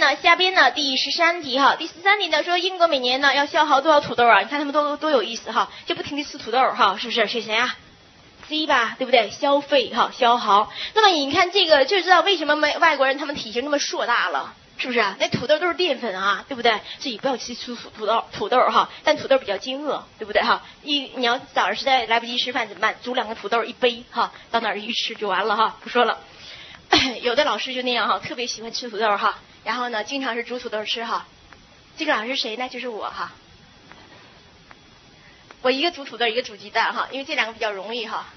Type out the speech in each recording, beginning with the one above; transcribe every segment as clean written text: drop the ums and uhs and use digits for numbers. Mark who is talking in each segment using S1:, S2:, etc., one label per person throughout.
S1: 呢，下边呢第13题哈，第13题呢说英国每年呢要消耗多少土豆啊？你看他们多有意思哈，就不停地吃土豆哈，是不是？谁啊？C 吧，对不对？消费哈，消耗。那么你看这个就知道为什么外国人他们体型那么硕大了，是不是啊？那土豆都是淀粉啊，对不对？所以不要吃土豆哈，但土豆比较饥饿，对不对哈？你要早上实在来不及吃饭怎么办？煮2个土豆一杯哈，到哪儿一吃就完了哈，不说了。有的老师就那样哈，特别喜欢吃土豆哈，然后呢经常是煮土豆吃哈。这个老师是谁呢？就是我哈。我一个煮土豆，一个煮鸡蛋哈，因为这2个比较容易哈。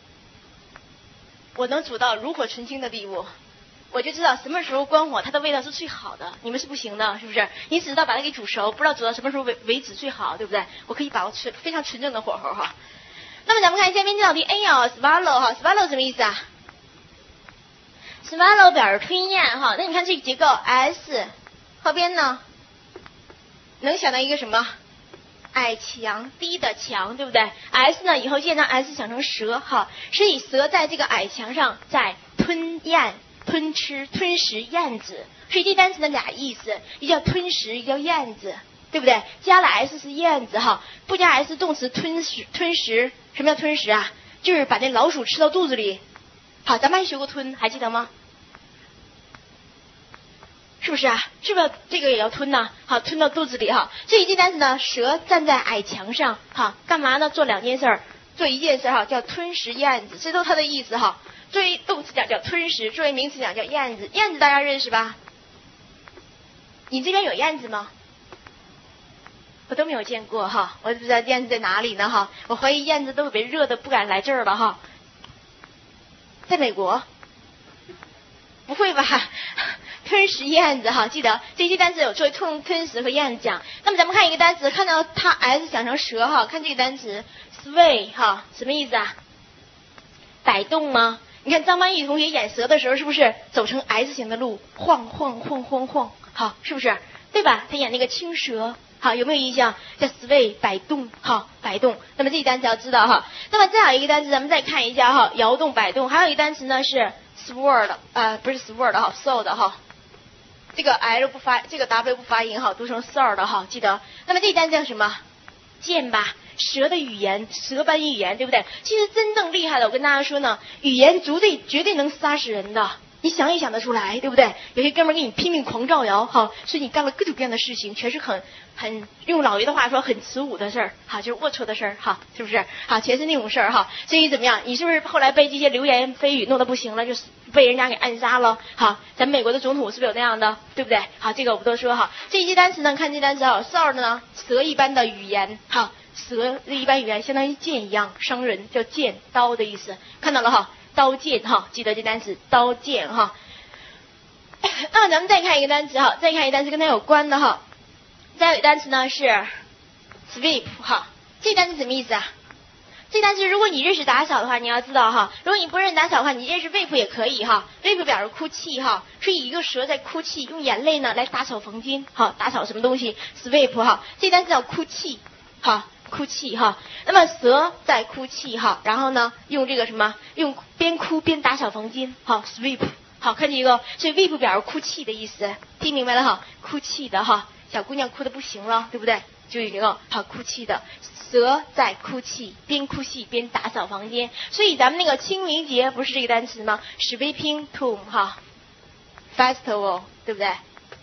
S1: 我能煮到炉火纯青的地步，我就知道什么时候关火它的味道是最好的。你们是不行的，是不是？你只知道把它给煮熟，不知道煮到什么时候为止最好，对不对？我可以把握非常纯正的火候哈。那么咱们看下面这道题 A 啊 ，swallow 哈 ，swallow 什么意思啊？swallow 表示吞咽哈，那你看这个结构 S 后边呢，能想到一个什么？矮墙低的墙，对不对 ？S 呢以后现在 S 想成蛇哈，所以蛇在这个矮墙上在吞食燕子，所以这单词的俩意思，一叫吞食，一叫燕子，对不对？加了 S 是燕子哈，不加 S 动词吞食，什么叫吞食啊？就是把那老鼠吃到肚子里。好，咱们还学过吞，还记得吗？是不是啊？是不是这个也要吞呢？好，吞到肚子里哈。这一句单词呢，蛇站在矮墙上，哈，干嘛呢？做2件事，做一件事哈，叫吞食燕子，这都它的意思哈。作为动词讲叫吞食，作为名词讲叫燕子。燕子大家认识吧？你这边有燕子吗？我都没有见过哈，我也不知道燕子在哪里呢哈。我怀疑燕子都特别热的不敢来这儿了哈。在美国？不会吧？吞食燕子哈，记得这些单词有作为吞食和燕子讲。那么咱们看一个单词，看到它 S 想成蛇哈，看这个单词 sway 哈，什么意思啊？摆动吗？你看张曼玉同学演蛇的时候，是不是走成 S 型的路，晃，好，是不是？对吧？他演那个青蛇，好，有没有印象？叫 sway 摆动，好，摆动。那么这个单词要知道哈。那么再有一个单词，咱们再看一下哈，摇动摆动。还有一个单词呢是 sword，不是 sword 哈 ，sword 哈。这个 L 不发，这个 W 不发音哈，读成 sword 哈，记得。那么这单词叫什么？剑吧，蛇的语言，蛇般语言，对不对？其实真正厉害的，我跟大家说呢，语言绝对能杀死人的。你想也想得出来，对不对？有些哥们儿给你拼命狂造谣，哈，所以你干了各种各样的事情，全是很用老爷的话说很耻侮的事儿，哈，就是龌龊的事儿，哈，是不是？好，全是那种事儿，哈。所以怎么样？你是不是后来被这些流言蜚语弄得不行了，就是被人家给暗杀了？好，咱们美国的总统是不是有那样的，对不对？好，这个我不多说哈。这些单词呢，看这单词啊 ，sword 呢，蛇一般的语言，好，蛇的一般语言相当于剑一样，伤人，叫剑刀的意思，看到了哈。刀剑哈，记得这单词刀剑哈。那么咱们再看一个单词哈，再看一个单词跟它有关的哈。再有一个单词呢是 sweep 哈，这单词什么意思啊？这单词如果你认识打扫的话，你要知道哈。如果你不认识打扫的话，你认识 weep 也可以哈。weep 表示哭泣哈，是一个蛇在哭泣，用眼泪呢来打扫房间，好，打扫什么东西 ？sweep 哈，这单词叫哭泣，好。哭泣哈，那么蛇在哭泣哈，然后呢，用这个什么，用边哭边打扫房间，好 ，sweep， 好看这个，所以 weep 表示哭泣的意思，听明白了哈，哭泣的哈，小姑娘哭得不行了，对不对？就有这个好哭泣的，蛇在哭泣，边哭泣边打扫房间，所以咱们那个清明节不是这个单词吗 ？sweeping tomb 哈 ，festival 对不对？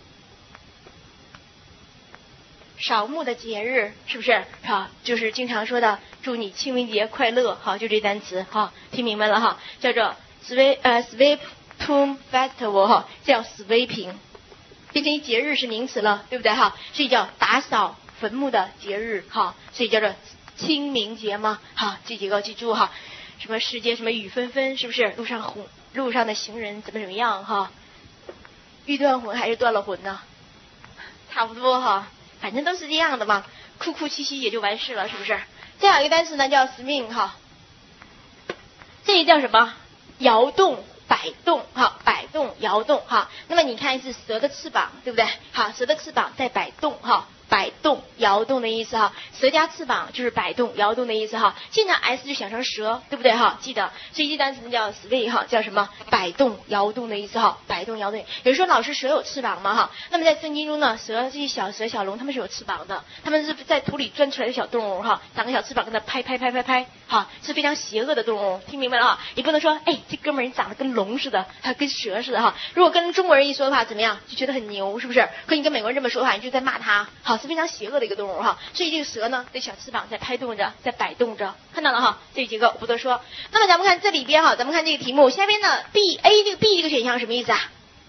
S1: 扫墓的节日是不是？好，就是经常说的祝你清明节快乐。好，就这单词哈，听明白了哈，叫做 sweep tomb festival 哈，叫 sweeping， 变成一节日是名词了，对不对哈？所以叫打扫坟墓的节日哈，所以叫做清明节嘛。好，这几个记住哈，什么世界什么雨纷纷，是不是？路上的行人怎么样哈？欲断魂还是断了魂呢？差不多哈。反正都是这样的嘛，哭哭啼啼也就完事了，是不是？再有一个单词呢叫 swing 哈，这个叫什么？摇动、摆动哈，摆动、摇动哈。那么你看是蛇的翅膀，对不对？好，蛇的翅膀在摆动哈， 摆动、摇动的意思哈。蛇加翅膀就是摆动、摇动的意思哈。经常 s 就想成蛇，对不对哈？记得，所以这单词叫 sway 哈，叫什么？摆动、摇动的意思哈。摆动、摇动。有人说老师蛇有翅膀吗哈？那么在圣经中呢，蛇这些小蛇、小龙，它们是有翅膀的，它们是在土里钻出来的小动物哈，长个小翅膀跟它拍，哈，是非常邪恶的动物，听明白了啊？你不能说，哎，这哥们儿你长得跟龙似的，还跟蛇似的哈。如果跟中国人一说的话，怎么样？就觉得很牛，是不是？可你跟美国人这么说的话，你就在骂他，好，是非常邪恶的一个动物哈。所以这个蛇呢，这小翅膀在拍动着，在摆动着，看到了哈？这几个我不多说。那么咱们看这里边哈，咱们看这个题目下边呢 ，B 这个选项什么意思啊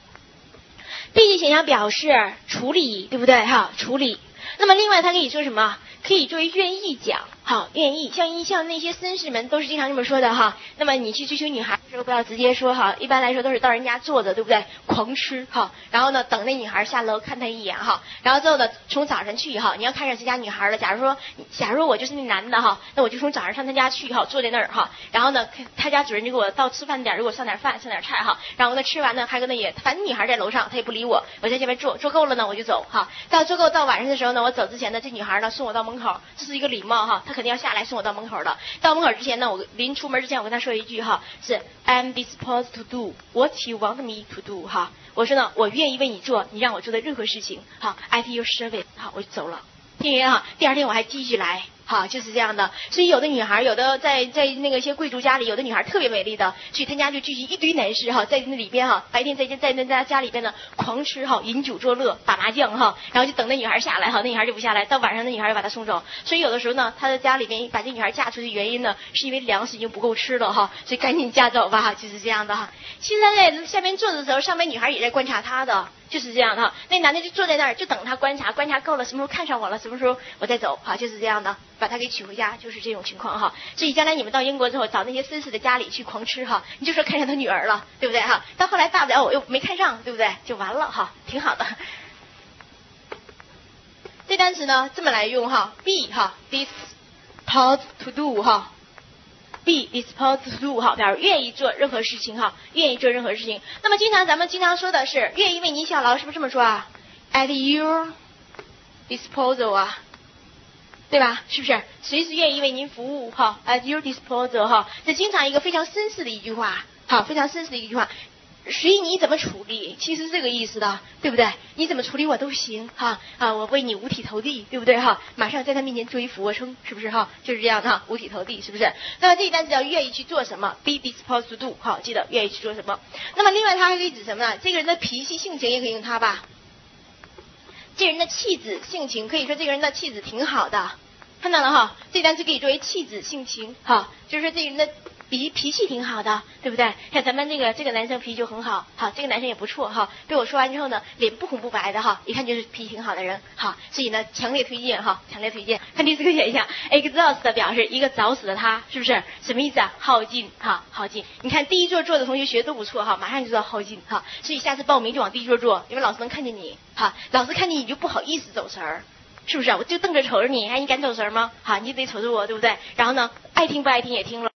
S1: ？B 这选项表示处理，对不对哈？处理。那么另外它可以说什么？可以作为愿意讲，好，愿意像那些绅士们都是经常这么说的哈。那么你去追求女孩的时候，不要直接说哈，一般来说都是到人家坐着，对不对？狂吃哈，然后呢等那女孩下楼看她一眼哈，然后之后呢从早上去哈，你要看上谁家女孩了，假如我就是那男的哈，那我就从早上上他家去哈，坐在那儿哈，然后呢他家主人就给我到吃饭点，给我上点饭上点菜哈，然后呢吃完呢还跟那也反正女孩在楼上，她也不理我，我在这边坐够了呢我就走哈，到晚上的时候呢，我走之前呢这女孩呢送我到门口，这是一个礼貌哈，她肯定要下来送我到门口的。到门口之前呢，我临出门之前我跟她说一句哈，是 I'm disposed to do what you want me to do 哈。我说呢，我愿意为你做你让我做的任何事情哈 ，at your service 好，我就走了。听明白哈？第二天我还继续来。好，就是这样的。所以有的女孩，有的在那个一些贵族家里，有的女孩特别美丽的，所以她家就聚集一堆男士哈，在那里边哈，白天在那家里边呢狂吃哈，饮酒作乐，打麻将哈，然后就等那女孩下来哈，那女孩就不下来，到晚上那女孩就把她送走。所以有的时候呢，她在家里边把这女孩嫁出去的原因呢，是因为粮食已经不够吃了哈，所以赶紧嫁走吧，就是这样的哈。其实她在下面坐的时候，上面女孩也在观察她的。就是这样的哈，那男的就坐在那儿，就等他观察够了，什么时候看上我了，什么时候我再走，哈，就是这样的，把他给娶回家，就是这种情况哈。所以将来你们到英国之后，找那些绅士的家里去狂吃哈，你就说看上他女儿了，对不对哈？到后来大不了我又没看上，对不对？就完了哈，挺好的。这单词呢这么来用哈 ，be 哈 ，disposed to do 哈。be disposed to do 哈，表示愿意做任何事情哈，愿意做任何事情。那么咱们经常说的是愿意为您效劳，是不是这么说啊 ？At your disposal 啊，对吧？是不是？随时愿意为您服务哈 ？At your disposal 哈，这经常一个非常绅士的一句话，好，非常绅士的一句话。随你怎么处理，其实是这个意思的，对不对？你怎么处理我都行哈啊，我为你五体投地，对不对哈？马上在他面前做一俯卧撑，是不是哈？就是这样的哈，五体投地，是不是？那么这一单词叫愿意去做什么 ，be disposed to do， 好，记得愿意去做什么。那么另外它还可以指什么呢？这个人的脾气性情也可以用它吧。这人的气质性情，可以说这个人的气质挺好的，看到了哈？这单词可以作为气质性情哈，就是说这个人的脾气挺好的，对不对？像咱们这个男生脾气就很好，好，这个男生也不错哈。被我说完之后呢，脸不红不白的哈，一看就是脾气挺好的人，好，所以呢，强烈推荐哈，强烈推荐。看第四个选项 ，exhaust 表示一个早死的他，是不是？什么意思啊？耗尽哈，耗尽。你看第一座坐的同学学都不错哈，马上就知道耗尽哈，所以下次报名就往第一座坐，因为老师能看见你哈，老师看见你就不好意思走神儿。是不是啊？我就瞪着瞅着你，哎，你敢走神吗？好，你得瞅着我，对不对？然后呢，爱听不爱听也听了。